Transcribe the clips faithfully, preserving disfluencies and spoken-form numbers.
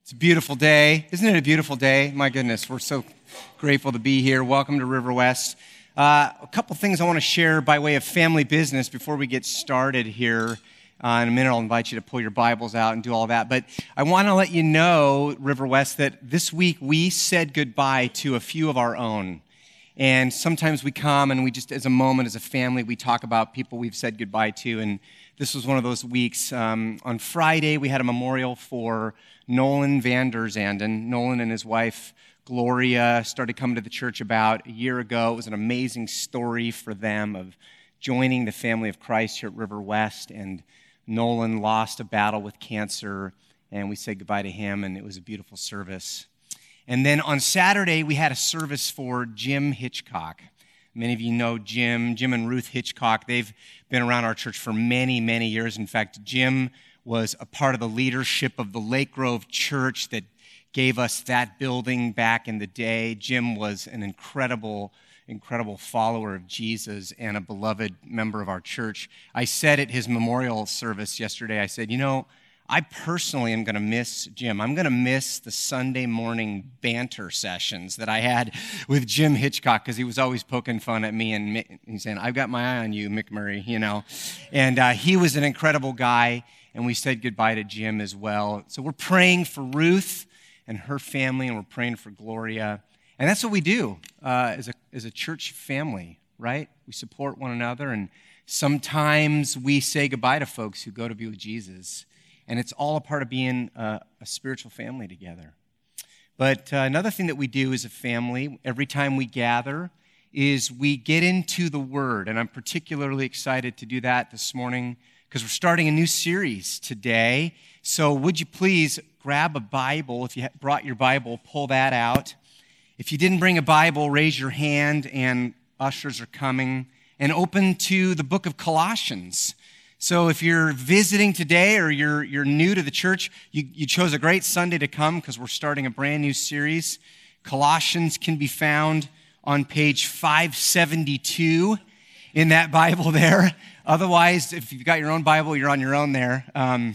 It's a beautiful day. Isn't it a beautiful day? My goodness, we're so grateful to be here. Welcome to River West. Uh, a couple things I want to share by way of family business before we get started here. Uh, in a minute, I'll invite you to pull your Bibles out and do all that. But I want to let you know, River West, that this week we said goodbye to a few of our own. And sometimes we come and we just, as a moment, as a family, we talk about people we've said goodbye to. And this was one of those weeks. Um, on Friday, we had a memorial for Nolan Van Der Zanden. Nolan and his wife, Gloria, started coming to the church about a year ago. It was an amazing story for them of joining the family of Christ here at River West. And Nolan lost a battle with cancer, and we said goodbye to him, and it was a beautiful service. And then on Saturday, we had a service for Jim Hitchcock. Many of you know Jim, Jim and Ruth Hitchcock. They've been around our church for many, many years. In fact, Jim was a part of the leadership of the Lake Grove Church that gave us that building back in the day. Jim was an incredible, incredible follower of Jesus and a beloved member of our church. I said at his memorial service yesterday, I said, you know, I personally am going to miss Jim. I'm going to miss the Sunday morning banter sessions that I had with Jim Hitchcock because he was always poking fun at me and he's saying, I've got my eye on you, McMurray, you know. And uh, he was an incredible guy, and we said goodbye to Jim as well. So we're praying for Ruth and her family, and we're praying for Gloria. And that's what we do uh, as a as a church family, right? We support one another, and sometimes we say goodbye to folks who go to be with Jesus. And it's all a part of being a, a spiritual family together. But uh, another thing that we do as a family, every time we gather, is we get into the Word. And I'm particularly excited to do that this morning because we're starting a new series today. So would you please grab a Bible? If you brought your Bible, pull that out. If you didn't bring a Bible, raise your hand, and ushers are coming. And open to the book of Colossians. So if you're visiting today or you're you're new to the church, you, you chose a great Sunday to come because we're starting a brand new series. Colossians can be found on page five seventy-two in that Bible there. Otherwise, if you've got your own Bible, you're on your own there. Um,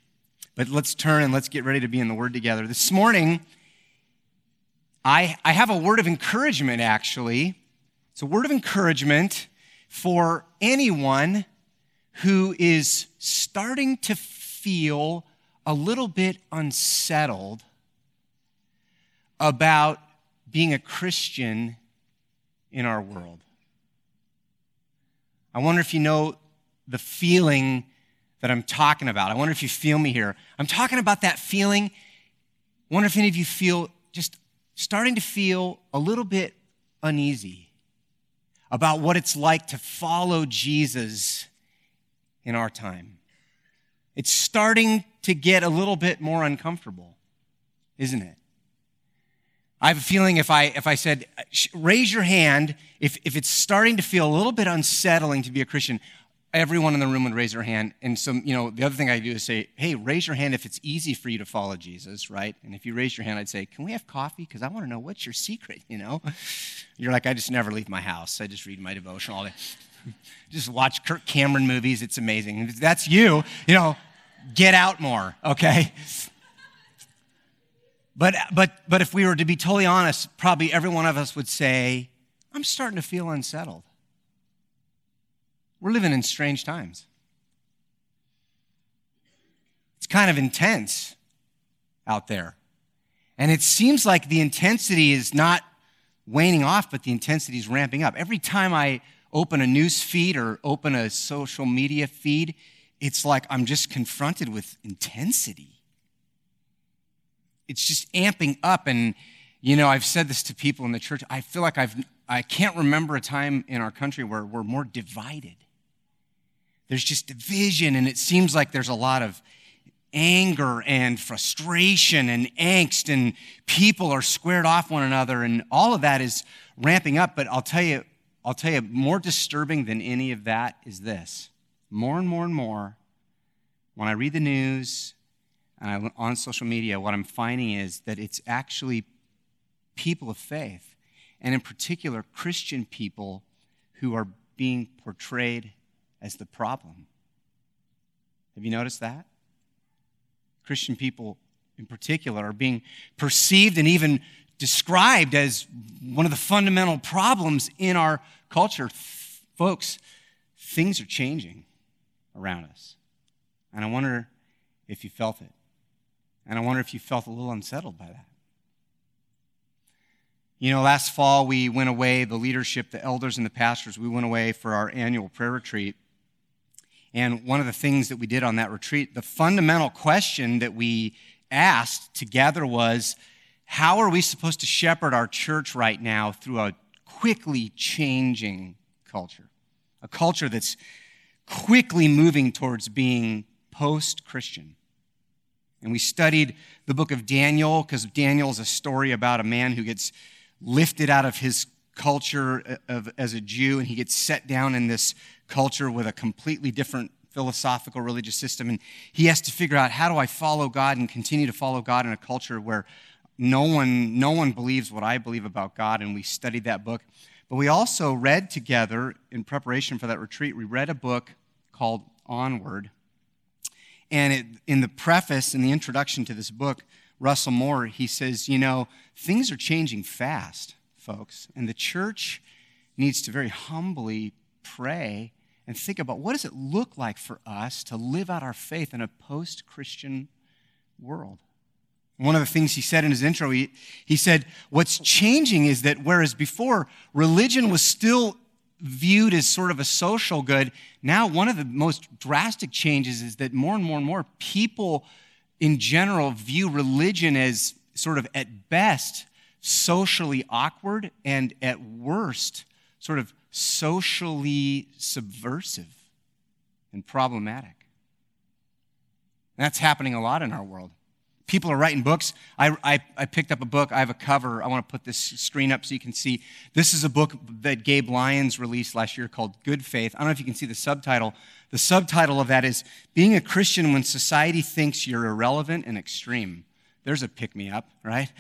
but let's turn and let's get ready to be in the Word together. This morning, I, I have a word of encouragement, actually. It's a word of encouragement for anyone who is starting to feel a little bit unsettled about being a Christian in our world. I wonder if you know the feeling that I'm talking about. I wonder if you feel me here. I'm talking about that feeling. I wonder if any of you feel just starting to feel a little bit uneasy about what it's like to follow Jesus in our time. It's starting to get a little bit more uncomfortable, isn't it? I have a feeling if I if I said, raise your hand, if, if it's starting to feel a little bit unsettling to be a Christian, everyone in the room would raise their hand. And so, you know, the other thing I do is say, hey, raise your hand if it's easy for you to follow Jesus, right? And if you raise your hand, I'd say, can we have coffee? Because I want to know what's your secret, you know? You're like, I just never leave my house. I just read my devotion all day. Just watch Kirk Cameron movies. It's amazing. If that's you, you know, get out more, okay? But but but if we were to be totally honest, probably every one of us would say, I'm starting to feel unsettled. We're living in strange times. It's kind of intense out there. And it seems like the intensity is not waning off, but the intensity is ramping up. Every time I open a news feed or open a social media feed, it's like I'm just confronted with intensity. It's just amping up. And, you know, I've said this to people in the church. I feel like I've, I can't remember a time in our country where we're more divided. There's just division, and it seems like there's a lot of anger and frustration and angst, and people are squared off one another, and all of that is ramping up. But I'll tell you, I'll tell you, more disturbing than any of that is this. More and more and more, when I read the news and I'm on social media, what I'm finding is that it's actually people of faith, and in particular, Christian people who are being portrayed as the problem. Have you noticed that? Christian people in particular are being perceived and even described as one of the fundamental problems in our culture. Folks, things are changing around us. And I wonder if you felt it. And I wonder if you felt a little unsettled by that. You know, last fall we went away, the leadership, the elders and the pastors, we went away for our annual prayer retreat. And one of the things that we did on that retreat, the fundamental question that we asked together was, how are we supposed to shepherd our church right now through a quickly changing culture? A culture that's quickly moving towards being post-Christian. And we studied the book of Daniel, because Daniel is a story about a man who gets lifted out of his culture of, as a Jew, and he gets set down in this culture with a completely different philosophical religious system, and he has to figure out, how do I follow God and continue to follow God in a culture where no one, no one believes what I believe about God? And we studied that book. But we also read together, in preparation for that retreat, we read a book called Onward. And it, in the preface, in the introduction to this book, Russell Moore, he says, you know, things are changing fast, folks, and the church needs to very humbly pray and think about, what does it look like for us to live out our faith in a post-Christian world? One of the things he said in his intro, he, he said, what's changing is that whereas before religion was still viewed as sort of a social good, now one of the most drastic changes is that more and more and more people in general view religion as sort of at best socially awkward and at worst sort of socially subversive and problematic. And that's happening a lot in our world. People are writing books. I, I, I picked up a book. I have a cover. I want to put this screen up so you can see. This is a book that Gabe Lyons released last year called Good Faith. I don't know if you can see the subtitle. The subtitle of that is Being a Christian When Society Thinks You're Irrelevant and Extreme. There's a pick-me-up, right?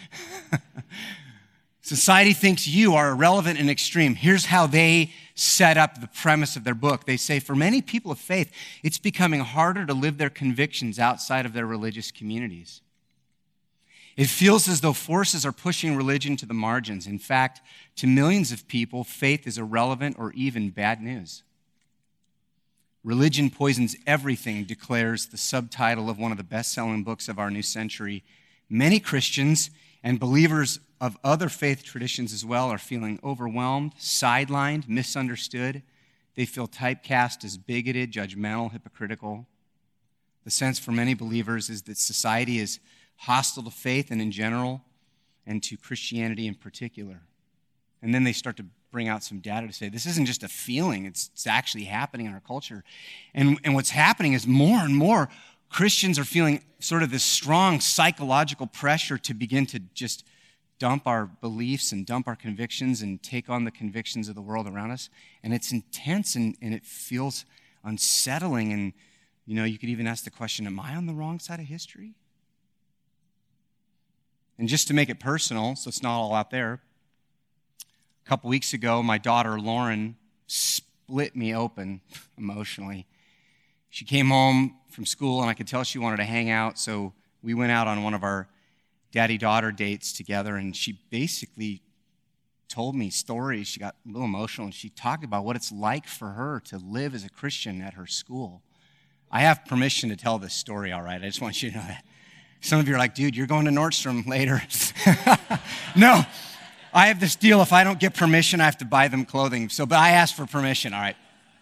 Society thinks you are irrelevant and extreme. Here's how they set up the premise of their book. They say, for many people of faith, it's becoming harder to live their convictions outside of their religious communities. It feels as though forces are pushing religion to the margins. In fact, to millions of people, faith is irrelevant or even bad news. Religion poisons everything, declares the subtitle of one of the best-selling books of our new century. Many Christians and believers of other faith traditions as well are feeling overwhelmed, sidelined, misunderstood. They feel typecast as bigoted, judgmental, hypocritical. The sense for many believers is that society is hostile to faith and in general, and to Christianity in particular. And then they start to bring out some data to say, this isn't just a feeling, it's, it's actually happening in our culture. And, and what's happening is more and more Christians are feeling sort of this strong psychological pressure to begin to just dump our beliefs and dump our convictions and take on the convictions of the world around us. And it's intense and, and it feels unsettling. And, you know, you could even ask the question, am I on the wrong side of history? And just to make it personal, so it's not all out there, a couple weeks ago, my daughter Lauren split me open emotionally. She came home from school, and I could tell she wanted to hang out, so we went out on one of our daddy-daughter dates together, and she basically told me stories. She got a little emotional, and she talked about what it's like for her to live as a Christian at her school. I have permission to tell this story, all right? I just want you to know that. Some of you are like, dude, you're going to Nordstrom later. No, I have this deal. If I don't get permission, I have to buy them clothing. So, but I asked for permission, all right?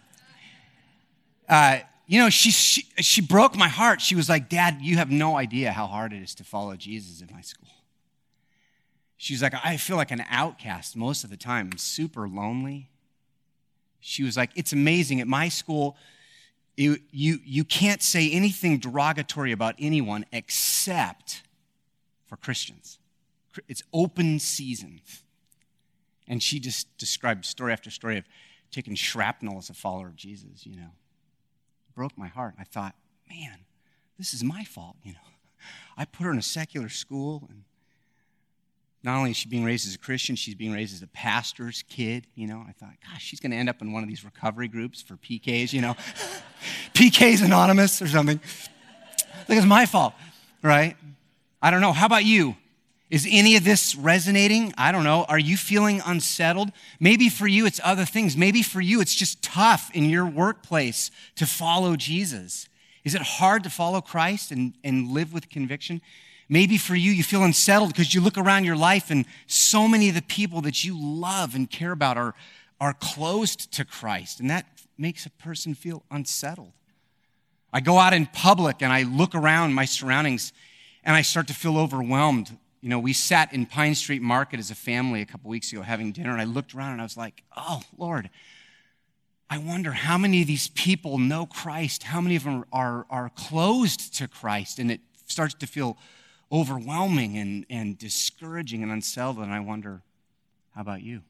Uh, you know, she, she she broke my heart. She was like, Dad, you have no idea how hard it is to follow Jesus in my school. She's like, I feel like an outcast most of the time. I'm super lonely. She was like, it's amazing. At my school, You, you, you can't say anything derogatory about anyone except for Christians. It's open season. And she just described story after story of taking shrapnel as a follower of Jesus, you know. It broke my heart. I thought, man, this is my fault, you know. I put her in a secular school, and not only is she being raised as a Christian, she's being raised as a pastor's kid, you know. I thought, gosh, she's going to end up in one of these recovery groups for P Ks, you know. P Ks Anonymous or something. Like, it's my fault, right? I don't know. How about you? Is any of this resonating? I don't know. Are you feeling unsettled? Maybe for you it's other things. Maybe for you it's just tough in your workplace to follow Jesus. Is it hard to follow Christ and, and live with conviction? Maybe for you, you feel unsettled because you look around your life and so many of the people that you love and care about are, are closed to Christ, and that makes a person feel unsettled. I go out in public and I look around my surroundings and I start to feel overwhelmed. You know, we sat in Pine Street Market as a family a couple weeks ago having dinner, and I looked around and I was like, oh, Lord, I wonder how many of these people know Christ, how many of them are, are closed to Christ, and it starts to feel overwhelming and, and discouraging and unsettled, and I wonder, how about you?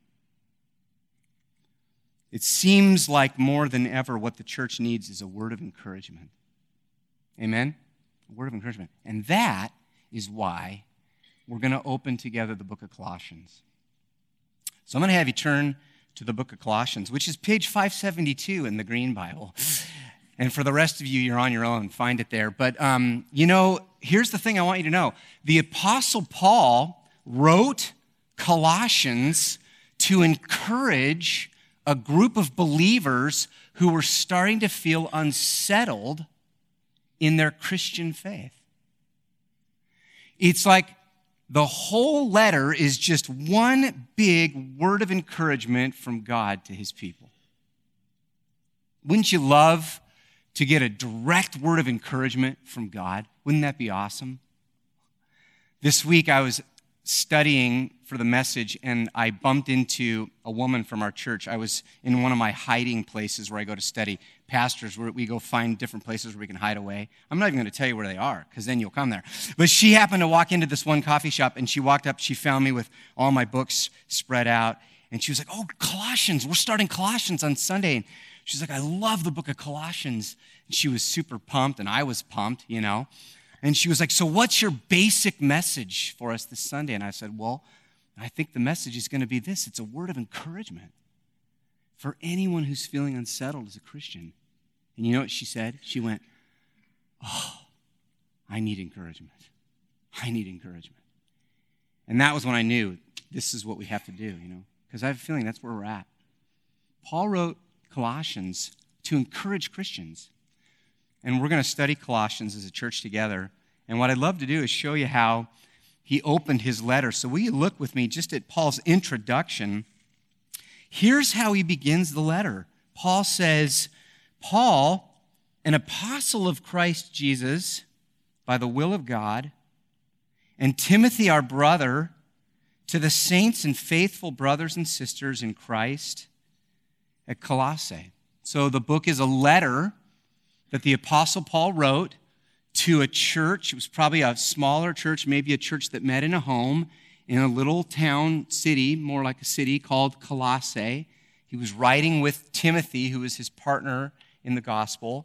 It seems like more than ever what the church needs is a word of encouragement. Amen? A word of encouragement. And that is why we're going to open together the book of Colossians. So I'm going to have you turn to the book of Colossians, which is page five seventy-two in the Green Bible. And for the rest of you, you're on your own. Find it there. But, um, you know, here's the thing I want you to know. The Apostle Paul wrote Colossians to encourage a group of believers who were starting to feel unsettled in their Christian faith. It's like the whole letter is just one big word of encouragement from God to his people. Wouldn't you love to get a direct word of encouragement from God? Wouldn't that be awesome? This week I was studying for the message and I bumped into a woman from our church. I was in one of my hiding places where I go to study. Pastors, where we go find different places where we can hide away. I'm not even going to tell you where they are because then you'll come there. But she happened to walk into this one coffee shop and she walked up, she found me with all my books spread out, and she was like, oh, Colossians, we're starting Colossians on Sunday. And she's like, I love the book of Colossians. And she was super pumped and I was pumped, you know. And she was like, so what's your basic message for us this Sunday? And I said, well, I think the message is going to be this. It's a word of encouragement for anyone who's feeling unsettled as a Christian. And you know what she said? She went, oh, I need encouragement. I need encouragement. And that was when I knew this is what we have to do, you know, because I have a feeling that's where we're at. Paul wrote Colossians to encourage Christians. And we're going to study Colossians as a church together. And what I'd love to do is show you how he opened his letter. So will you look with me just at Paul's introduction? Here's how he begins the letter. Paul says, Paul, an apostle of Christ Jesus, by the will of God, and Timothy, our brother, to the saints and faithful brothers and sisters in Christ at Colossae. So the book is a letter that the Apostle Paul wrote to a church. It was probably a smaller church, maybe a church that met in a home in a little town city, more like a city called Colossae. He was writing with Timothy, who was his partner in the gospel.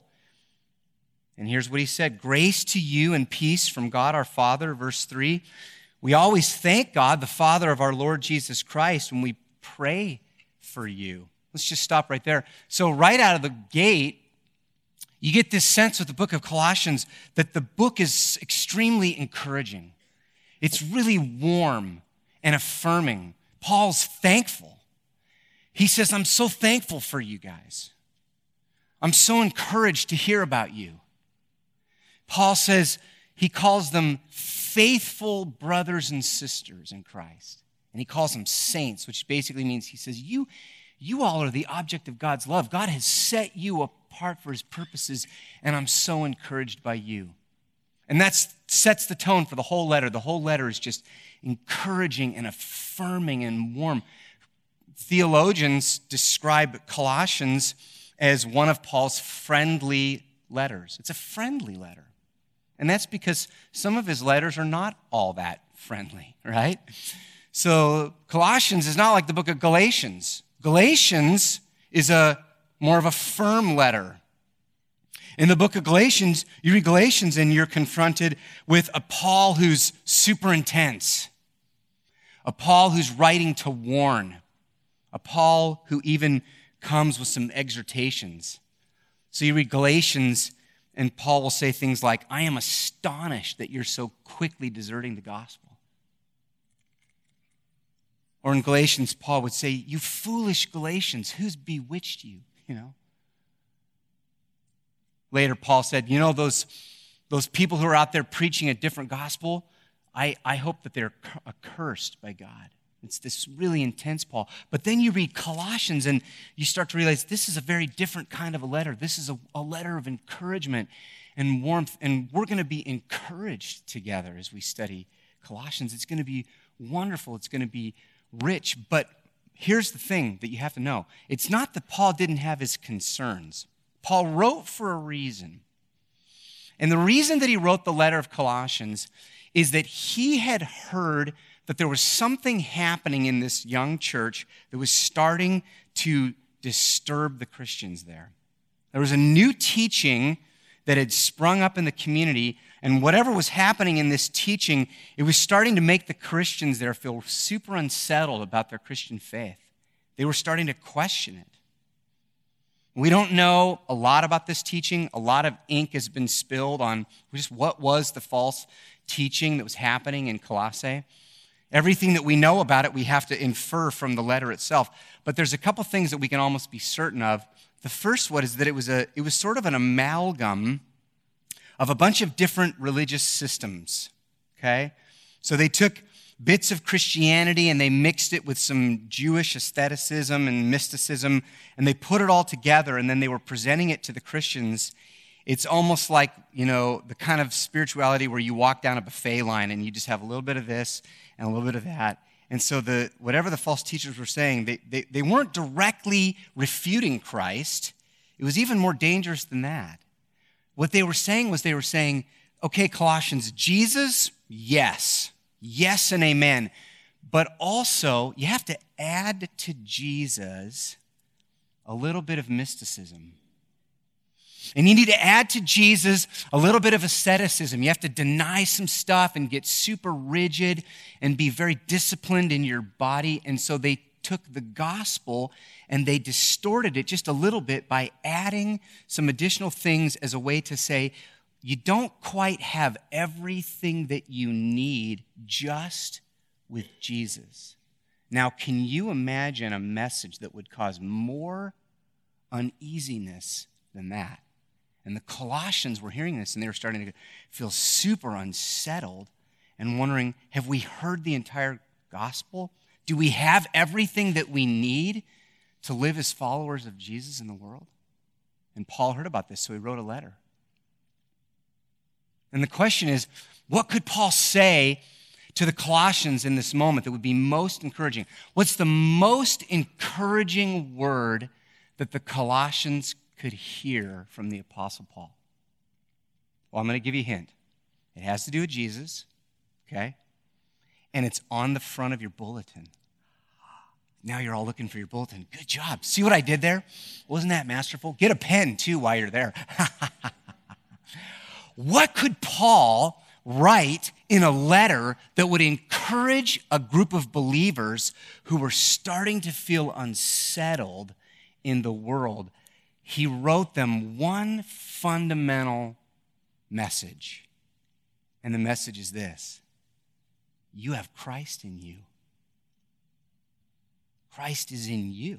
And here's what he said: grace to you and peace from God our Father, verse three. We always thank God, the Father of our Lord Jesus Christ, when we pray for you. Let's just stop right there. So right out of the gate, you get this sense with the book of Colossians that the book is extremely encouraging. It's really warm and affirming. Paul's thankful. He says, I'm so thankful for you guys. I'm so encouraged to hear about you. Paul says he calls them faithful brothers and sisters in Christ. And he calls them saints, which basically means he says, you, you all are the object of God's love. God has set you apart for his purposes, and I'm so encouraged by you. And that sets the tone for the whole letter. The whole letter is just encouraging and affirming and warm. Theologians describe Colossians as one of Paul's friendly letters. It's a friendly letter. And that's because some of his letters are not all that friendly, right? So Colossians is not like the book of Galatians. Galatians is a more of a firm letter. In the book of Galatians, you read Galatians and you're confronted with a Paul who's super intense, a Paul who's writing to warn, a Paul who even comes with some exhortations. So you read Galatians And Paul will say things like, I am astonished that you're so quickly deserting the gospel. Or in Galatians, Paul would say, you foolish Galatians, who's bewitched you? You know. Later, Paul said, you know, those, those people who are out there preaching a different gospel, I, I hope that they're accursed by God. It's this really intense, Paul. But then you read Colossians and you start to realize this is a very different kind of a letter. This is a, a letter of encouragement and warmth. And we're going to be encouraged together as we study Colossians. It's going to be wonderful. It's going to be rich. But here's the thing that you have to know. It's not that Paul didn't have his concerns. Paul wrote for a reason. And the reason that he wrote the letter of Colossians is that he had heard that there was something happening in this young church that was starting to disturb the Christians there. There was a new teaching that had sprung up in the community, and whatever was happening in this teaching, it was starting to make the Christians there feel super unsettled about their Christian faith. They were starting to question it. We don't know a lot about this teaching. A lot of ink has been spilled on just what was the false teaching that was happening in Colossae. Everything that we know about it, we have to infer from the letter itself. But there's a couple things that we can almost be certain of. The first one is that it was a it was sort of an amalgam of a bunch of different religious systems, okay? So they took bits of Christianity and they mixed it with some Jewish aestheticism and mysticism, and they put it all together, and then they were presenting it to the Christians. It's almost like, you know, the kind of spirituality where you walk down a buffet line and you just have a little bit of this and a little bit of that. And so the whatever the false teachers were saying, they, they, they weren't directly refuting Christ. It was even more dangerous than that. What they were saying was they were saying, okay, Colossians, Jesus, yes. Yes and amen. But also, you have to add to Jesus a little bit of mysticism. And you need to add to Jesus a little bit of asceticism. You have to deny some stuff and get super rigid and be very disciplined in your body. And so they took the gospel and they distorted it just a little bit by adding some additional things as a way to say, you don't quite have everything that you need just with Jesus. Now, can you imagine a message that would cause more uneasiness than that? And the Colossians were hearing this, and they were starting to feel super unsettled and wondering, have we heard the entire gospel? Do we have everything that we need to live as followers of Jesus in the world? And Paul heard about this, so he wrote a letter. And the question is, what could Paul say to the Colossians in this moment that would be most encouraging? What's the most encouraging word that the Colossians could hear from the Apostle Paul? Well, I'm going to give you a hint. It has to do with Jesus, okay? And it's on the front of your bulletin. Now you're all looking for your bulletin. Good job. See what I did there? Wasn't that masterful? Get a pen, too, while you're there. What could Paul write in a letter that would encourage a group of believers who were starting to feel unsettled in the world? He wrote them one fundamental message. And the message is this: you have Christ in you. Christ is in you.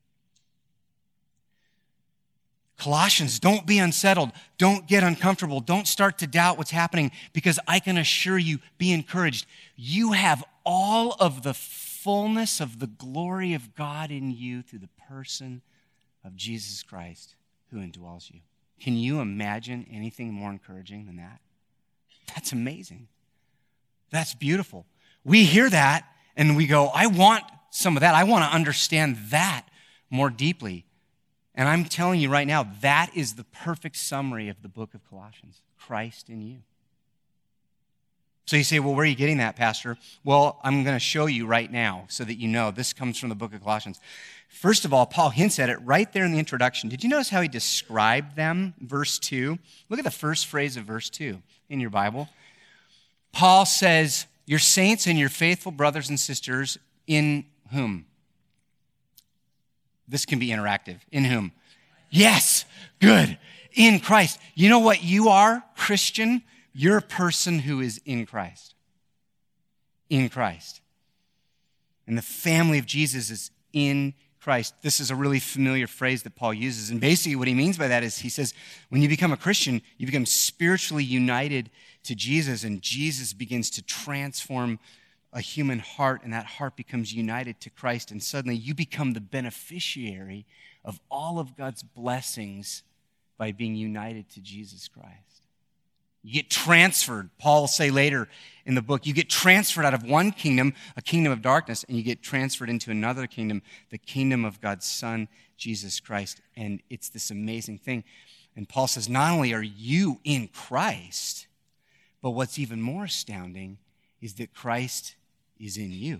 Colossians, don't be unsettled. Don't get uncomfortable. Don't start to doubt what's happening, because I can assure you, be encouraged. You have all of the fullness of the glory of God in you through the person of Jesus Christ who indwells you. Can you imagine anything more encouraging than that? That's amazing. That's beautiful. We hear that and we go, I want some of that. I want to understand that more deeply. And I'm telling you right now, that is the perfect summary of the book of Colossians. Christ in you. So you say, well, where are you getting that, Pastor? Well, I'm going to show you right now so that you know this comes from the book of Colossians. First of all, Paul hints at it right there in the introduction. Did you notice how he described them? Verse two. Look at the first phrase of verse two in your Bible. Paul says, your saints and your faithful brothers and sisters in whom? This can be interactive. In whom? Yes, good. In Christ. You know what you are, Christian? You're a person who is in Christ. In Christ. And the family of Jesus is in Christ. This is a really familiar phrase that Paul uses. And basically what he means by that is he says, when you become a Christian, you become spiritually united to Jesus, and Jesus begins to transform a human heart, and that heart becomes united to Christ, and suddenly you become the beneficiary of all of God's blessings by being united to Jesus Christ. You get transferred. Paul will say later in the book, you get transferred out of one kingdom, a kingdom of darkness, and you get transferred into another kingdom, the kingdom of God's Son, Jesus Christ. And it's this amazing thing. And Paul says, not only are you in Christ, but what's even more astounding is that Christ is in you.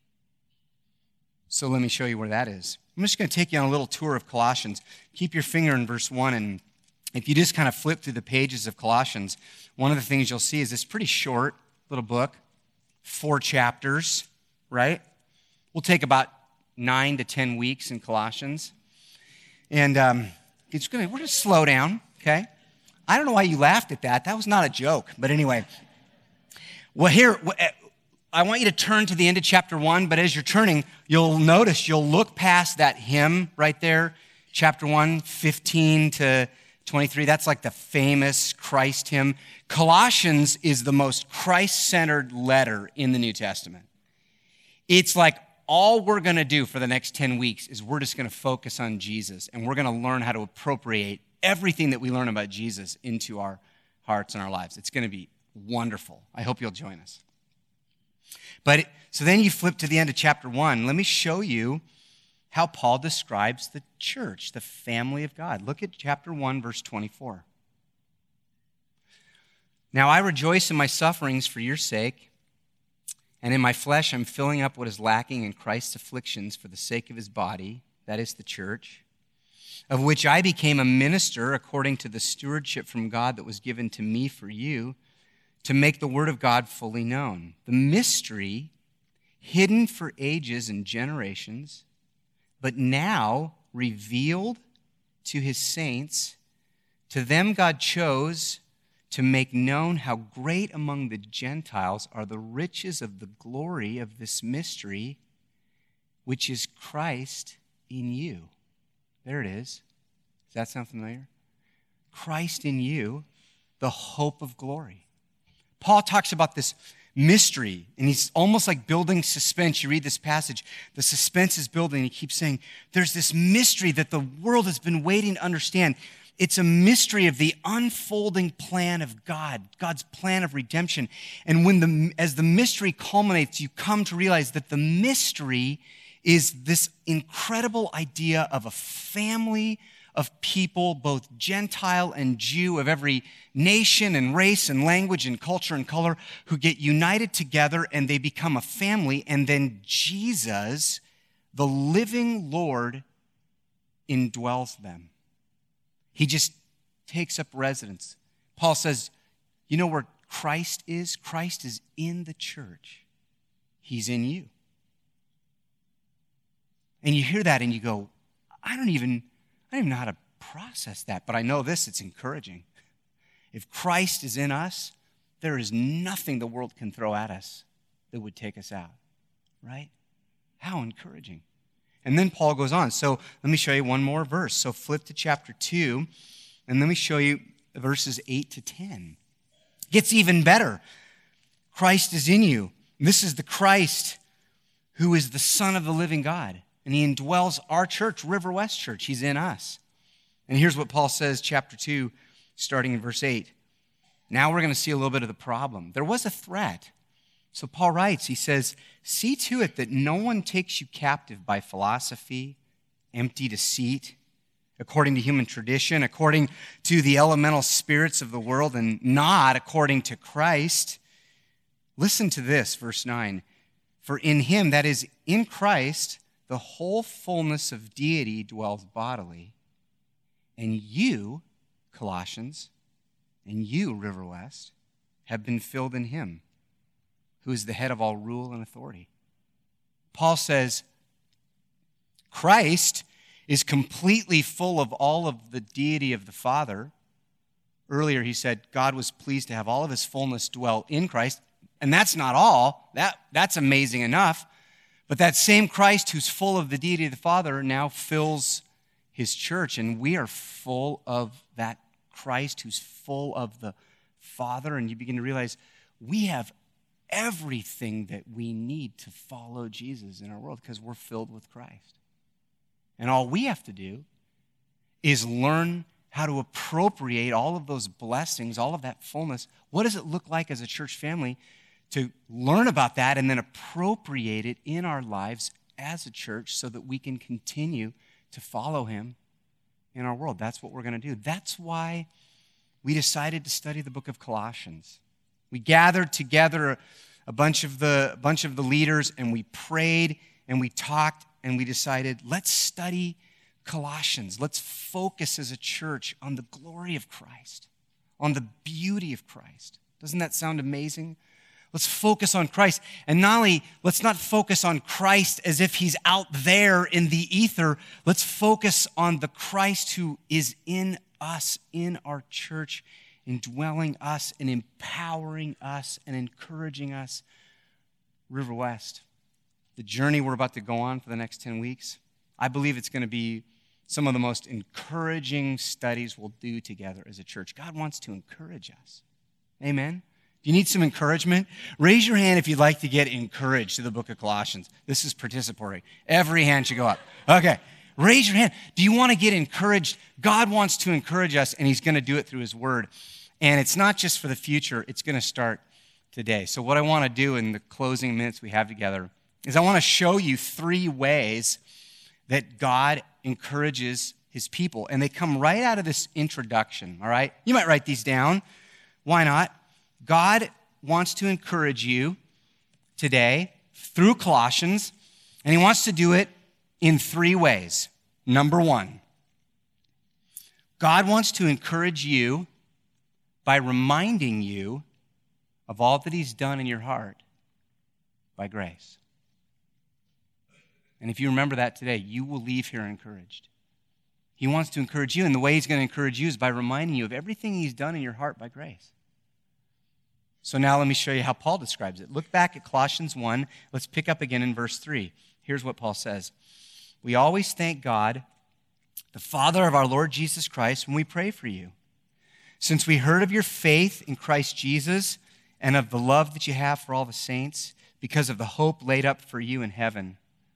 So let me show you where that is. I'm just going to take you on a little tour of Colossians. Keep your finger in verse one, and if you just kind of flip through the pages of Colossians, one of the things you'll see is this pretty short little book, four chapters, right? We'll take about nine to ten weeks in Colossians. And um, it's gonna, we're going to slow down, okay? I don't know why you laughed at that. That was not a joke. But anyway, well, here, I want you to turn to the end of chapter one, but as you're turning, you'll notice, you'll look past that hymn right there, chapter one, fifteen to twenty-three. That's like the famous Christ hymn. Colossians is the most Christ-centered letter in the New Testament. It's like all we're going to do for the next ten weeks is we're just going to focus on Jesus, and we're going to learn how to appropriate everything that we learn about Jesus into our hearts and our lives. It's going to be wonderful. I hope you'll join us. But so then you flip to the end of chapter one. Let me show you how Paul describes the church, the family of God. Look at chapter one, verse twenty-four. Now I rejoice in my sufferings for your sake, and in my flesh I'm filling up what is lacking in Christ's afflictions for the sake of his body, that is the church, of which I became a minister according to the stewardship from God that was given to me for you, to make the word of God fully known. The mystery hidden for ages and generations, but now revealed to his saints. To them God chose to make known how great among the Gentiles are the riches of the glory of this mystery, which is Christ in you. There it is. Does that sound familiar? Christ in you, the hope of glory. Paul talks about this mystery, and he's almost like building suspense. You read this passage, the suspense is building. He keeps saying, there's this mystery that the world has been waiting to understand. It's a mystery of the unfolding plan of God, God's plan of redemption. And when the as the mystery culminates, you come to realize that the mystery is this incredible idea of a family of people, both Gentile and Jew, of every nation and race and language and culture and color, who get united together and they become a family. And then Jesus, the living Lord, indwells them. He just takes up residence. Paul says, you know where Christ is? Christ is in the church. He's in you. And you hear that and you go, I don't even... I don't even know how to process that, but I know this, it's encouraging. If Christ is in us, there is nothing the world can throw at us that would take us out, right? How encouraging. And then Paul goes on. So let me show you one more verse. So flip to chapter two, and let me show you verses eight to ten. It gets even better. Christ is in you. This is the Christ who is the Son of the living God. And he indwells our church, River West Church. He's in us. And here's what Paul says, chapter two, starting in verse eight. Now we're going to see a little bit of the problem. There was a threat. So Paul writes, he says, see to it that no one takes you captive by philosophy, empty deceit, according to human tradition, according to the elemental spirits of the world, and not according to Christ. Listen to this, verse nine. For in him, that is, in Christ, the whole fullness of deity dwells bodily. And you, Colossians, and you, River West, have been filled in him, who is the head of all rule and authority. Paul says, Christ is completely full of all of the deity of the Father. Earlier he said God was pleased to have all of his fullness dwell in Christ. And that's not all. That, that's amazing enough. But that same Christ who's full of the deity of the Father now fills his church. And we are full of that Christ who's full of the Father. And you begin to realize we have everything that we need to follow Jesus in our world because we're filled with Christ. And all we have to do is learn how to appropriate all of those blessings, all of that fullness. What does it look like as a church family to learn about that and then appropriate it in our lives as a church so that we can continue to follow him in our world? That's what we're going to do. That's why we decided to study the book of Colossians. We gathered together a bunch of the, a bunch of the leaders, and we prayed, and we talked, and we decided, let's study Colossians. Let's focus as a church on the glory of Christ, on the beauty of Christ. Doesn't that sound amazing? Let's focus on Christ. And not only, let's not focus on Christ as if he's out there in the ether. Let's focus on the Christ who is in us, in our church, indwelling us and empowering us and encouraging us. River West, the journey we're about to go on for the next ten weeks, I believe it's going to be some of the most encouraging studies we'll do together as a church. God wants to encourage us. Amen? If you need some encouragement, raise your hand if you'd like to get encouraged to the book of Colossians. This is participatory. Every hand should go up. Okay. Raise your hand. Do you want to get encouraged? God wants to encourage us, and he's going to do it through his word. And it's not just for the future. It's going to start today. So what I want to do in the closing minutes we have together is I want to show you three ways that God encourages his people. And they come right out of this introduction, all right? You might write these down. Why not? God wants to encourage you today through Colossians, and he wants to do it in three ways. Number one, God wants to encourage you by reminding you of all that he's done in your heart by grace. And if you remember that today, you will leave here encouraged. He wants to encourage you, and the way he's going to encourage you is by reminding you of everything he's done in your heart by grace. So now let me show you how Paul describes it. Look back at Colossians one. Let's pick up again in verse three. Here's what Paul says. We always thank God, the Father of our Lord Jesus Christ, when we pray for you, since we heard of your faith in Christ Jesus and of the love that you have for all the saints, because of the hope laid up for you in heaven.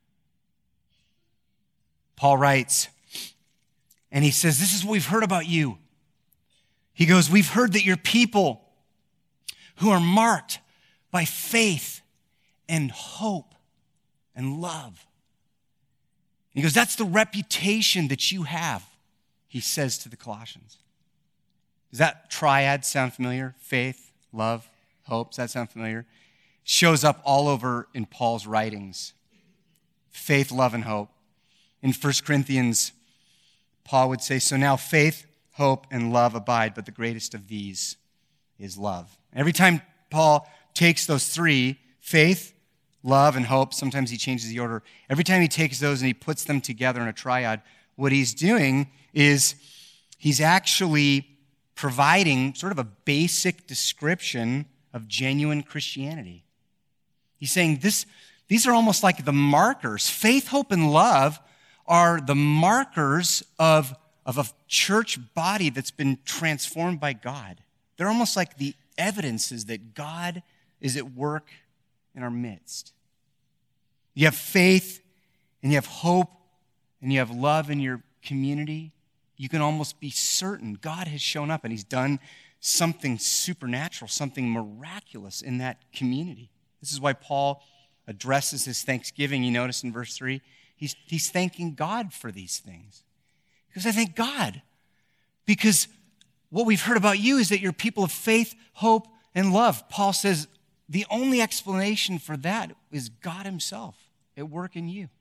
Paul writes, and he says, this is what we've heard about you. He goes, we've heard that you're people who are marked by faith and hope and love. He goes, that's the reputation that you have, he says to the Colossians. Does that triad sound familiar? Faith, love, hope. Does that sound familiar? It shows up all over in Paul's writings. Faith, love, and hope. In First Corinthians, Paul would say, so now faith, hope, and love abide, but the greatest of these is love. Every time Paul takes those three, faith, love, and hope, sometimes he changes the order. Every time he takes those and he puts them together in a triad, what he's doing is he's actually providing sort of a basic description of genuine Christianity. He's saying this, these are almost like the markers. Faith, hope, and love are the markers of, of a church body that's been transformed by God. They're almost like the evidences that God is at work in our midst. You have faith, and you have hope, and you have love in your community. You can almost be certain God has shown up, and he's done something supernatural, something miraculous in that community. This is why Paul addresses his thanksgiving. You notice in verse three, he's, he's thanking God for these things. Because I thank God. Because what we've heard about you is that you're people of faith, hope, and love. Paul says the only explanation for that is God himself at work in you.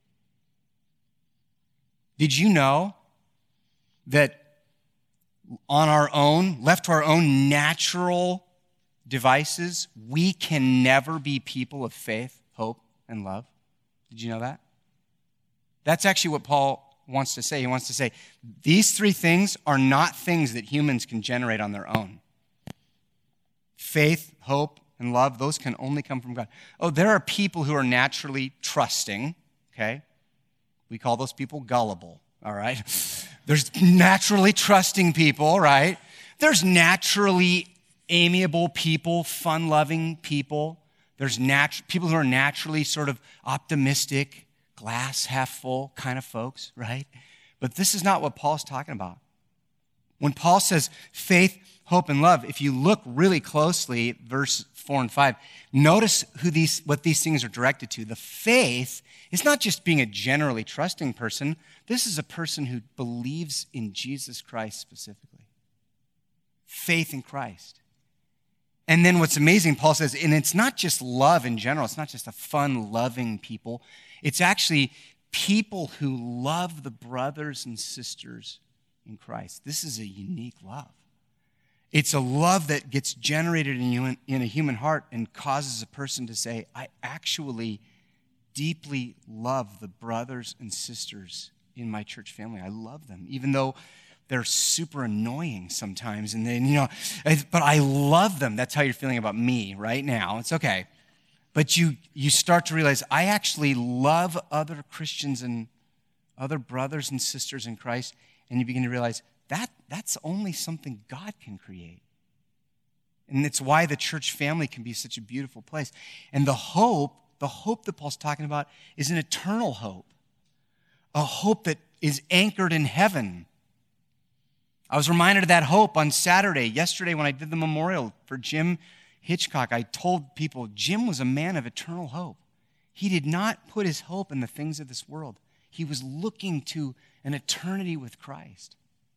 Did you know that on our own, left to our own natural devices, we can never be people of faith, hope, and love? Did you know that? That's actually what Paul wants to say. He wants to say, these three things are not things that humans can generate on their own. Faith, hope, and love, those can only come from God. Oh, there are people who are naturally trusting, okay? We call those people gullible, all right? There's naturally trusting people, right? There's naturally amiable people, fun-loving people. There's natu- people who are naturally sort of optimistic, glass half full kind of folks, right? But this is not what Paul's talking about. When Paul says faith, hope, and love, if you look really closely, verse four and five, notice who these, what these things are directed to. The faith is not just being a generally trusting person. This is a person who believes in Jesus Christ specifically. Faith in Christ. And then what's amazing, Paul says, and it's not just love in general. It's not just a fun, loving people. It's actually people who love the brothers and sisters in Christ. This is a unique love. It's a love that gets generated in, human, in a human heart and causes a person to say, I actually deeply love the brothers and sisters in my church family. I love them, even though they're super annoying sometimes. And then, you know, but I love them. That's how you're feeling about me right now. It's okay. But you you start to realize, I actually love other Christians and other brothers and sisters in Christ. And you begin to realize that that's only something God can create. And it's why the church family can be such a beautiful place. And the hope, the hope that Paul's talking about is an eternal hope. A hope that is anchored in heaven. I was reminded of that hope on Saturday, yesterday when I did the memorial for Jim Hitchcock. I told people Jim was a man of eternal hope. He did not put his hope in the things of this world. He was looking to an eternity with Christ.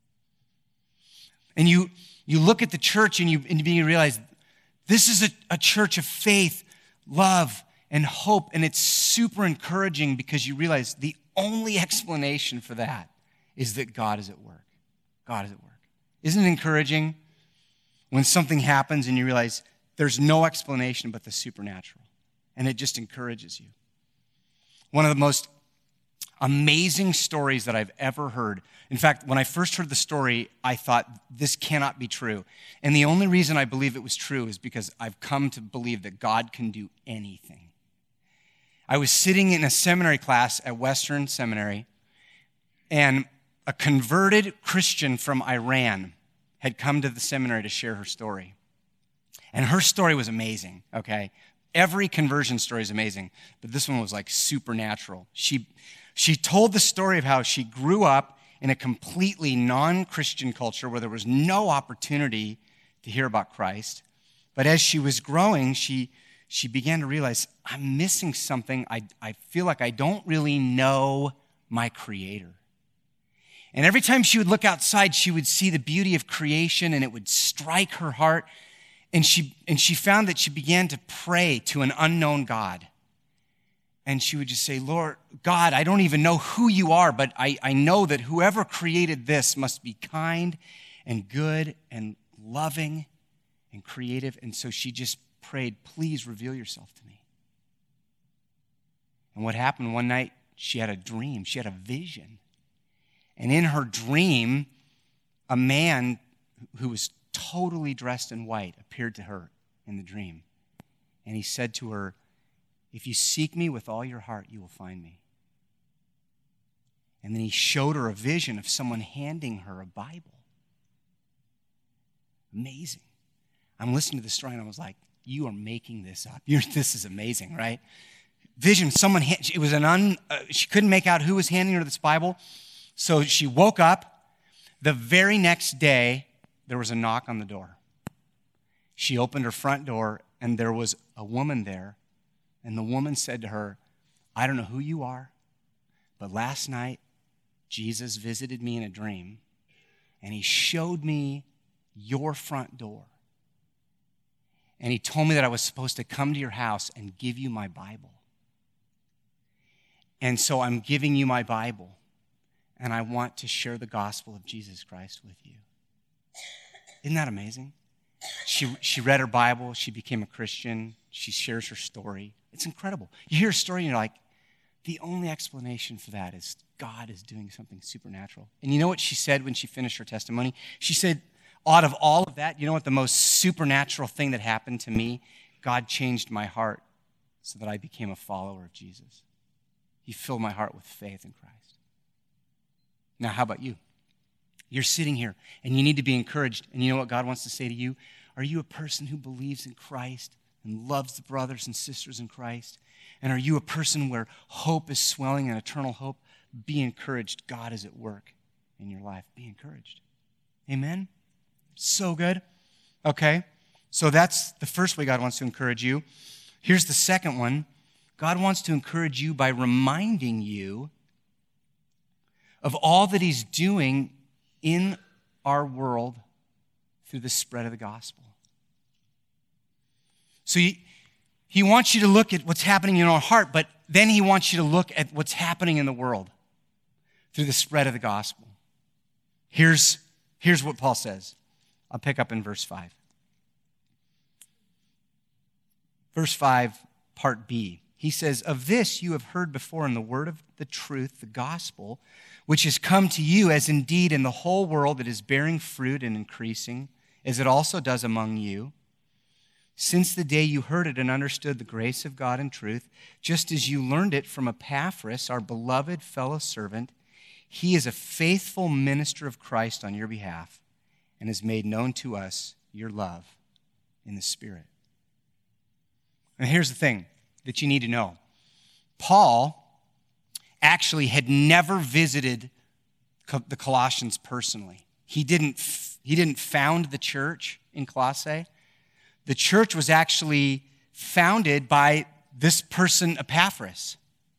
And you, you look at the church and you, and you realize this is a, a church of faith, love, and hope. And it's super encouraging because you realize the only explanation for that is that God is at work. God is at work. Isn't it encouraging when something happens and you realize there's no explanation but the supernatural? And it just encourages you. One of the most amazing stories that I've ever heard. In fact, when I first heard the story, I thought, this cannot be true. And the only reason I believe it was true is because I've come to believe that God can do anything. I was sitting in a seminary class at Western Seminary, and a converted Christian from Iran had come to the seminary to share her story. And her story was amazing, okay? Every conversion story is amazing, but this one was like supernatural. She, she told the story of how she grew up in a completely non-Christian culture where there was no opportunity to hear about Christ. But as she was growing, she, she began to realize, I'm missing something. I, I feel like I don't really know my Creator. And every time she would look outside, she would see the beauty of creation and it would strike her heart. And she, and she found that she began to pray to an unknown God. And she would just say, Lord, God, I don't even know who you are, but I, I know that whoever created this must be kind and good and loving and creative. And so she just prayed, please reveal yourself to me. And what happened one night, she had a dream. She had a vision. And in her dream, a man who was totally dressed in white appeared to her in the dream. And he said to her, if you seek me with all your heart, you will find me. And then he showed her a vision of someone handing her a Bible. Amazing. I'm listening to the story and I was like, you are making this up. You're, this is amazing, right? Vision, someone, it was an un, uh, she couldn't make out who was handing her this Bible. So she woke up. The very next day, there was a knock on the door. She opened her front door, and there was a woman there. And the woman said to her, I don't know who you are, but last night, Jesus visited me in a dream, and he showed me your front door. And he told me that I was supposed to come to your house and give you my Bible. And so I'm giving you my Bible. And I want to share the gospel of Jesus Christ with you. Isn't that amazing? She, she read her Bible. She became a Christian. She shares her story. It's incredible. You hear a story and you're like, The only explanation for that is God is doing something supernatural. And you know what she said when she finished her testimony? She said, out of all of that, you know what the most supernatural thing that happened to me? God changed my heart so that I became a follower of Jesus. He filled my heart with faith in Christ. Now, how about you? You're sitting here and you need to be encouraged. And you know what God wants to say to you? Are you a person who believes in Christ and loves the brothers and sisters in Christ? And are you a person where hope is swelling and eternal hope? Be encouraged. God is at work in your life. Be encouraged. Amen? So good. Okay, so that's the first way God wants to encourage you. Here's the second one. God wants to encourage you by reminding you of all that he's doing in our world through the spread of the gospel. So he, he wants you to look at what's happening in our heart, but then he wants you to look at what's happening in the world through the spread of the gospel. Here's, here's what Paul says. I'll pick up in verse five. Verse five, part B. He says, of this you have heard before in the word of the truth, the gospel, which has come to you, as indeed in the whole world it is bearing fruit and increasing, as it also does among you, since the day you heard it and understood the grace of God in truth, just as you learned it from Epaphras, our beloved fellow servant. He is a faithful minister of Christ on your behalf and has made known to us your love in the Spirit. And here's the thing that you need to know. Paul actually had never visited the Colossians personally. He didn't, he didn't found the church in Colossae. The church was actually founded by this person, Epaphras.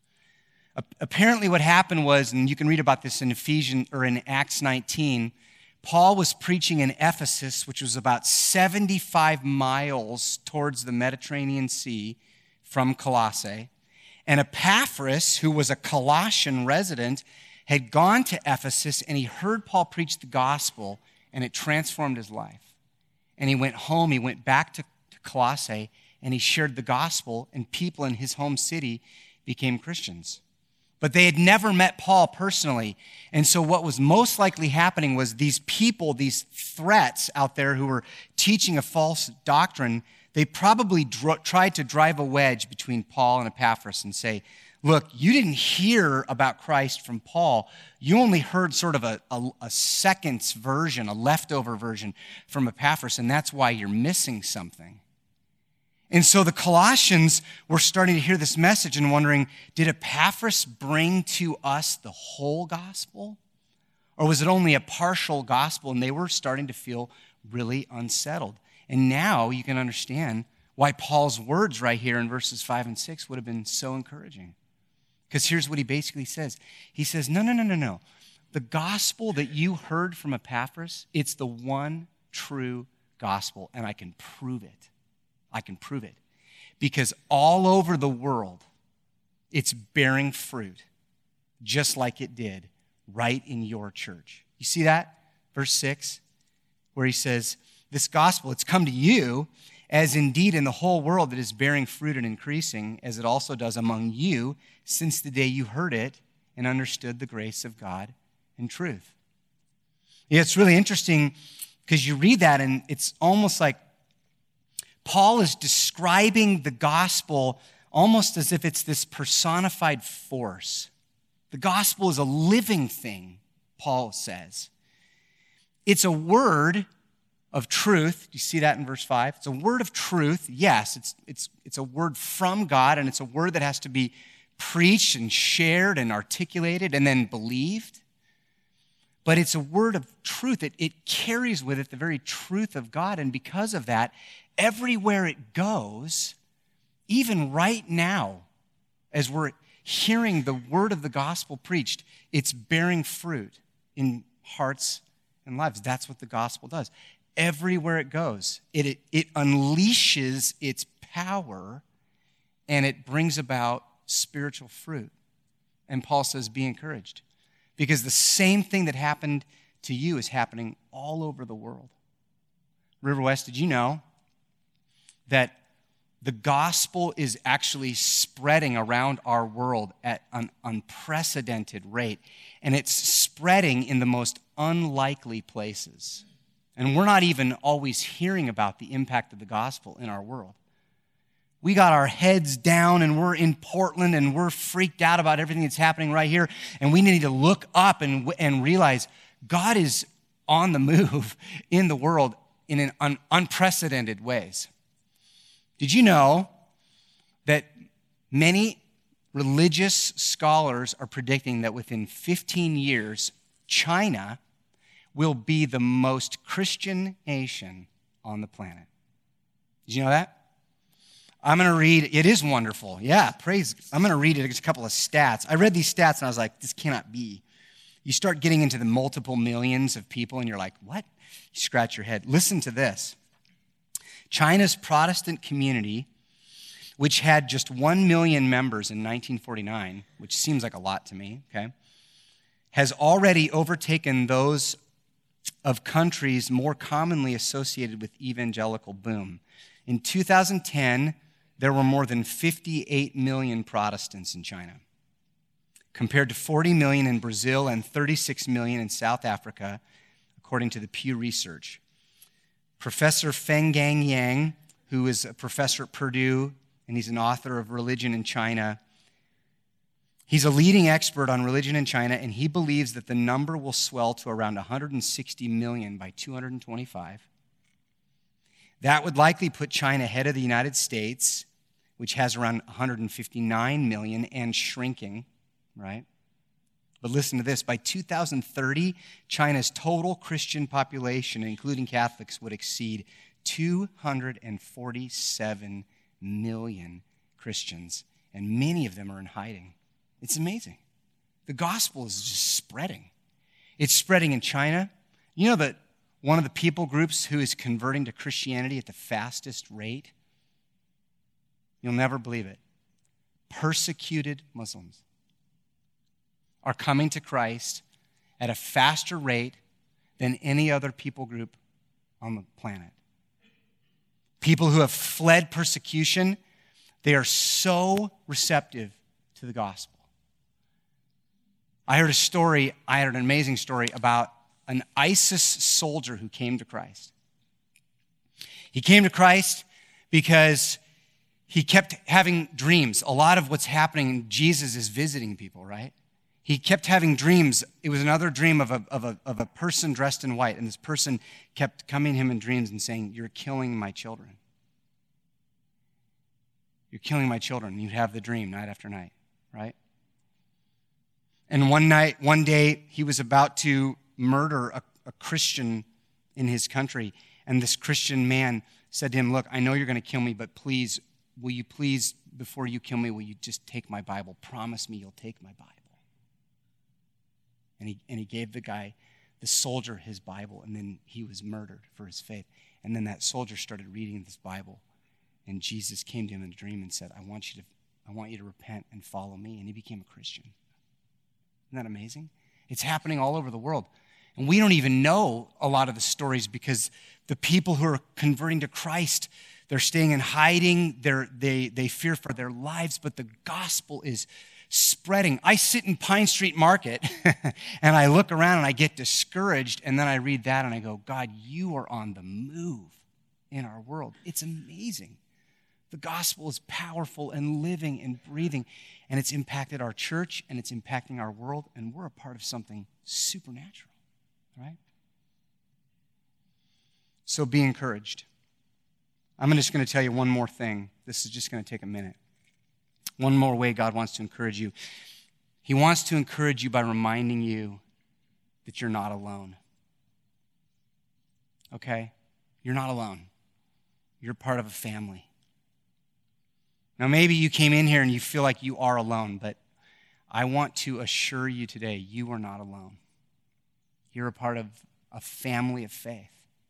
Apparently what happened was, and you can read about this in Ephesians or in Acts nineteen, Paul was preaching in Ephesus, which was about seventy-five miles towards the Mediterranean Sea from Colossae. And Epaphras, who was a Colossian resident, had gone to Ephesus and he heard Paul preach the gospel and it transformed his life. And he went home, he went back to, to Colossae and he shared the gospel and people in his home city became Christians. But they had never met Paul personally. And so what was most likely happening was these people, these threats out there who were teaching a false doctrine, they probably dro- tried to drive a wedge between Paul and Epaphras and say, look, you didn't hear about Christ from Paul. You only heard sort of a, a, a second version, a leftover version from Epaphras, and that's why you're missing something. And so the Colossians were starting to hear this message and wondering, did Epaphras bring to us the whole gospel? Or was it only a partial gospel? And they were starting to feel really unsettled. And now you can understand why Paul's words right here in verses five and six would have been so encouraging. Because here's what he basically says. He says, no, no, no, no, no. The gospel that you heard from Epaphras, it's the one true gospel, and I can prove it. I can prove it. Because all over the world, it's bearing fruit, just like it did right in your church. You see that? Verse six, where he says, this gospel, it's come to you, as indeed in the whole world it is bearing fruit and increasing, as it also does among you, since the day you heard it and understood the grace of God in truth. Yeah, it's really interesting because you read that and it's almost like Paul is describing the gospel almost as if it's this personified force. The gospel is a living thing, Paul says. It's a word of truth. Do you see that in verse five? It's a word of truth. Yes, it's, it's, it's a word from God, and it's a word that has to be preached and shared and articulated and then believed. But it's a word of truth. It, it carries with it the very truth of God, and because of that, everywhere it goes, even right now, as we're hearing the word of the gospel preached, it's bearing fruit in hearts and lives. That's what the gospel does. Everywhere it goes, it, it, it unleashes its power and it brings about spiritual fruit. And Paul says, be encouraged. Because the same thing that happened to you is happening all over the world. River West, did you know that The gospel is actually spreading around our world at an unprecedented rate, and it's spreading in the most unlikely places. And we're not even always hearing about the impact of the gospel in our world. We got our heads down and we're in Portland and we're freaked out about everything that's happening right here, and we need to look up and, and realize God is on the move in the world in an un- unprecedented ways. Did you know that many religious scholars are predicting that within fifteen years, China will be the most Christian nation on the planet? Did you know that? I'm going to read, it is wonderful. Yeah, praise. I'm going to read it, just a couple of stats. I read these stats and I was like, this cannot be. You start getting into the multiple millions of people and you're like, what? You scratch your head. Listen to this. China's Protestant community, which had just one million members in nineteen forty-nine, which seems like a lot to me, okay, has already overtaken those of countries more commonly associated with evangelical boom. In two thousand ten, there were more than fifty-eight million Protestants in China, compared to forty million in Brazil and thirty-six million in South Africa, according to the Pew Research. Professor Fenggang Yang, who is a professor at Purdue, and he's an author of Religion in China, he's a leading expert on religion in China, and he believes that the number will swell to around one hundred sixty million by two thousand twenty-five. That would likely put China ahead of the United States, which has around one hundred fifty-nine million and shrinking, right? But listen to this. By two thousand thirty, China's total Christian population, including Catholics, would exceed two hundred forty-seven million Christians, and many of them are in hiding. It's amazing. The gospel is just spreading. It's spreading in China. You know that one of the people groups who is converting to Christianity at the fastest rate? You'll never believe it. Persecuted Muslims are coming to Christ at a faster rate than any other people group on the planet. People who have fled persecution, they are so receptive to the gospel. I heard a story, I heard an amazing story about an ISIS soldier who came to Christ. He came to Christ because he kept having dreams. A lot of what's happening, Jesus is visiting people, right? He kept having dreams. It was another dream of a, of a, of a person dressed in white, and this person kept coming to him in dreams and saying, "You're killing my children. You're killing my children." You'd have the dream night after night, right? And one night, one day, he was about to murder a, a Christian in his country, and this Christian man said to him, "Look, I know you're going to kill me, but please, will you please, before you kill me, will you just take my Bible? Promise me you'll take my Bible." And he, and he gave the guy, the soldier, his Bible, and then he was murdered for his faith. And then that soldier started reading this Bible, and Jesus came to him in a dream and said, I want you to, I want you to repent and follow me. And he became a Christian. Isn't that amazing? It's happening all over the world. And we don't even know a lot of the stories because the people who are converting to Christ, they're staying in hiding, they're, they, they fear for their lives, but the gospel is spreading. I sit in Pine Street Market and I look around and I get discouraged, and then I read that and I go, God, you are on the move in our world. It's amazing. The gospel is powerful and living and breathing, and it's impacted our church and it's impacting our world, and we're a part of something supernatural, right? So be encouraged. I'm just going to tell you one more thing. This is just going to take a minute. One more way God wants to encourage you. He wants to encourage you by reminding you that you're not alone. Okay? You're not alone. You're part of a family. Now, maybe you came in here and you feel like you are alone, but I want to assure you today, you are not alone. You're a part of a family of faith.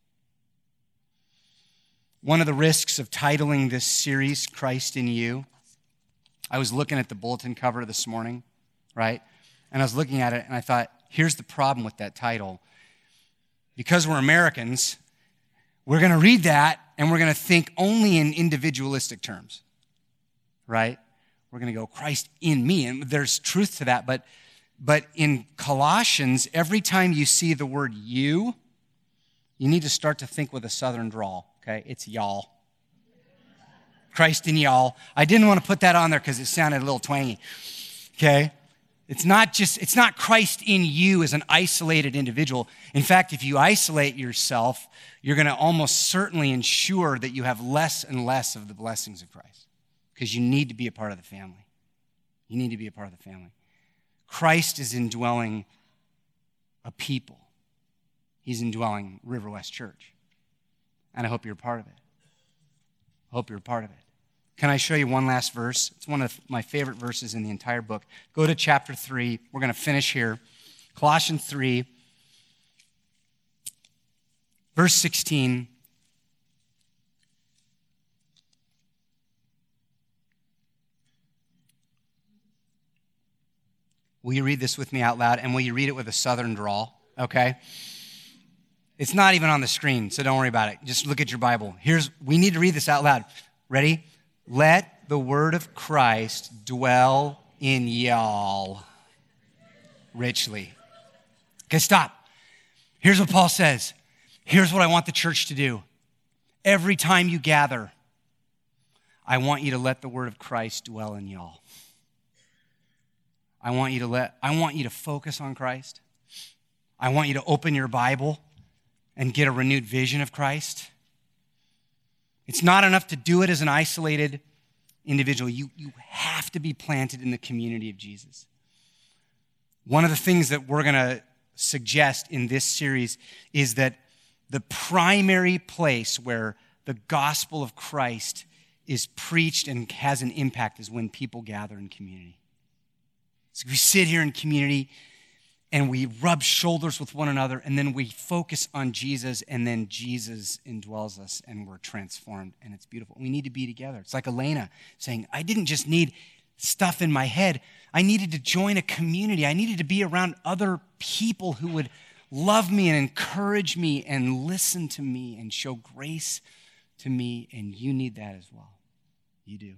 One of the risks of titling this series, Christ in You, I was looking at the bulletin cover this morning, right? And I was looking at it and I thought, here's the problem with that title. Because we're Americans, we're going to read that and we're going to think only in individualistic terms, right? We're going to go, Christ in me, and there's truth to that, but, but in Colossians, every time you see the word you, you need to start to think with a southern drawl, okay? It's y'all. Christ in y'all. I didn't want to put that on there because it sounded a little twangy, okay? It's not just, it's not Christ in you as an isolated individual. In fact, if you isolate yourself, you're going to almost certainly ensure that you have less and less of the blessings of Christ because you need to be a part of the family. You need to be a part of the family. Christ is indwelling a people. He's indwelling River West Church. And I hope you're a part of it. I hope you're a part of it. Can I show you one last verse? It's one of my favorite verses in the entire book. Go to chapter three. We're going to finish here. Colossians three, verse sixteen. Will you read this with me out loud? And will you read it with a southern drawl? Okay? It's not even on the screen, so don't worry about it. Just look at your Bible. Here's, we need to read this out loud. Ready? Let the word of Christ dwell in y'all richly. Okay, stop. Here's what Paul says. Here's what I want the church to do. Every time you gather, I want you to let the word of Christ dwell in y'all. I want you to let, I want you to focus on Christ. I want you to open your Bible and get a renewed vision of Christ. It's not enough to do it as an isolated individual. You, you have to be planted in the community of Jesus. One of the things that we're going to suggest in this series is that the primary place where the gospel of Christ is preached and has an impact is when people gather in community. So we sit here in community and we rub shoulders with one another, and then we focus on Jesus, and then Jesus indwells us, and we're transformed, and it's beautiful. We need to be together. It's like Elena saying, I didn't just need stuff in my head. I needed to join a community. I needed to be around other people who would love me and encourage me and listen to me and show grace to me, and you need that as well. You do.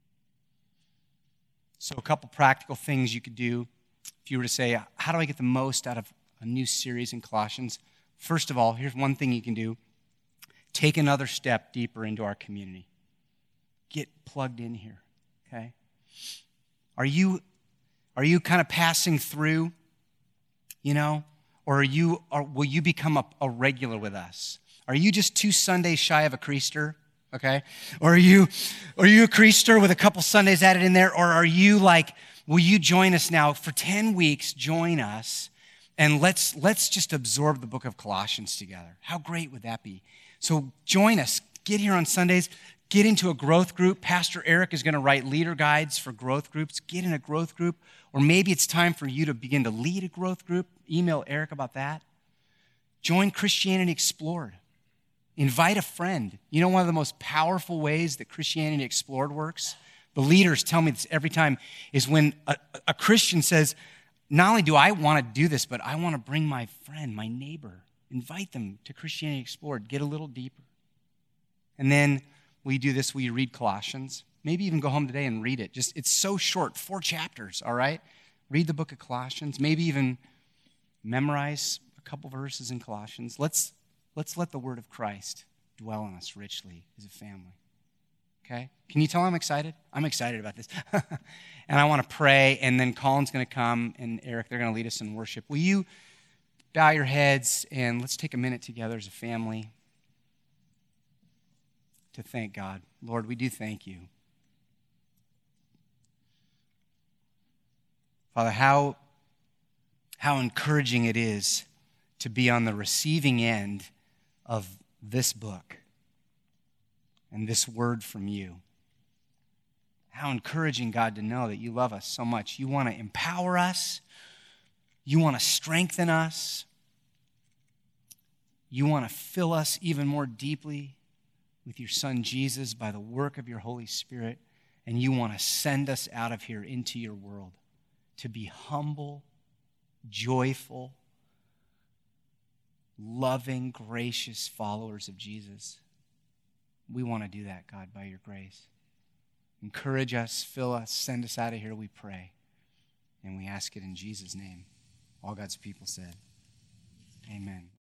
So a couple practical things you could do if you were to say, how do I get the most out of a new series in Colossians? First of all, here's one thing you can do. Take another step deeper into our community. Get plugged in here, okay? Are you, are you kind of passing through, you know? Or are you, or will you become a, a regular with us? Are you just two Sundays shy of a creaster? Okay? Or are you, are you a creaster with a couple Sundays added in there? Or are you like, will you join us now for ten weeks, join us, and let's, let's just absorb the book of Colossians together. How great would that be? So join us. Get here on Sundays. Get into a growth group. Pastor Eric is going to write leader guides for growth groups. Get in a growth group. Or maybe it's time for you to begin to lead a growth group. Email Eric about that. Join Christianity Explored. Invite a friend. You know one of the most powerful ways that Christianity Explored works? The leaders tell me this every time, is when a, a Christian says, not only do I want to do this, but I want to bring my friend, my neighbor, invite them to Christianity Explored, get a little deeper. And then will you do this? Will you read Colossians? Maybe even go home today and read it. Just, it's so short, four chapters, all right? Read the book of Colossians. Maybe even memorize a couple verses in Colossians. Let's, let's let the word of Christ dwell on us richly as a family. Okay? Can you tell I'm excited? I'm excited about this. And I want to pray, and then Colin's going to come, and Eric, they're going to lead us in worship. Will you bow your heads, and let's take a minute together as a family to thank God. Lord, we do thank you. Father, how, how encouraging it is to be on the receiving end of this book and this word from you. How encouraging, God, to know that you love us so much. You want to empower us. You want to strengthen us. You want to fill us even more deeply with your Son Jesus by the work of your Holy Spirit. And you want to send us out of here into your world to be humble, joyful, loving, gracious followers of Jesus. We want to do that, God, by your grace. Encourage us, fill us, send us out of here, we pray. And we ask it in Jesus' name. All God's people said, amen.